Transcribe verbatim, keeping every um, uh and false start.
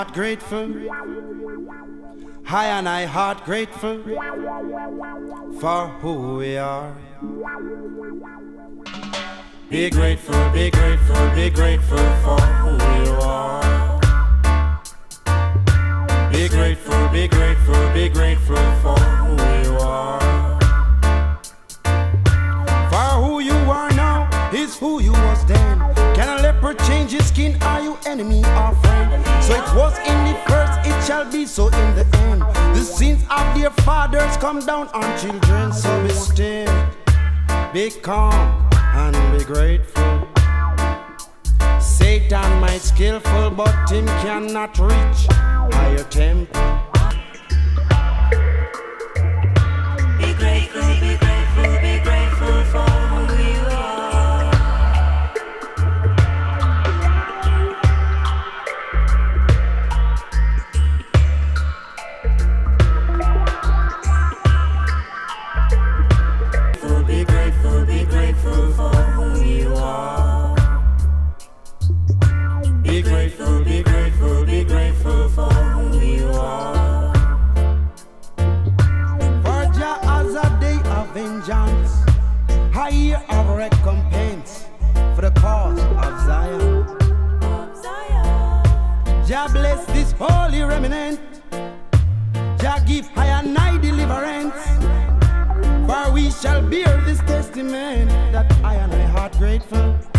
Grateful, I and I heart grateful for who we are. Be grateful, be grateful, be grateful for who you are. Be grateful, be grateful, be grateful for who you are. For who you are now is who you was then. Can a leopard change his skin? Are you enemy or friend? So it was in the first, it shall be so in the end. The sins of their fathers come down on children. So be still, be calm, and be grateful. Satan might skillful, but him cannot reach higher temple. Be grateful, be grateful, be grateful for who you are. Be grateful, be grateful for who you are. Be grateful, be grateful, be grateful for who you are. For Jah has a day of vengeance, a year of recompense for the cause of Zion. Jah bless this holy remnant. Jah give high and high deliverance. For we shall bear this testament that I and I heart grateful.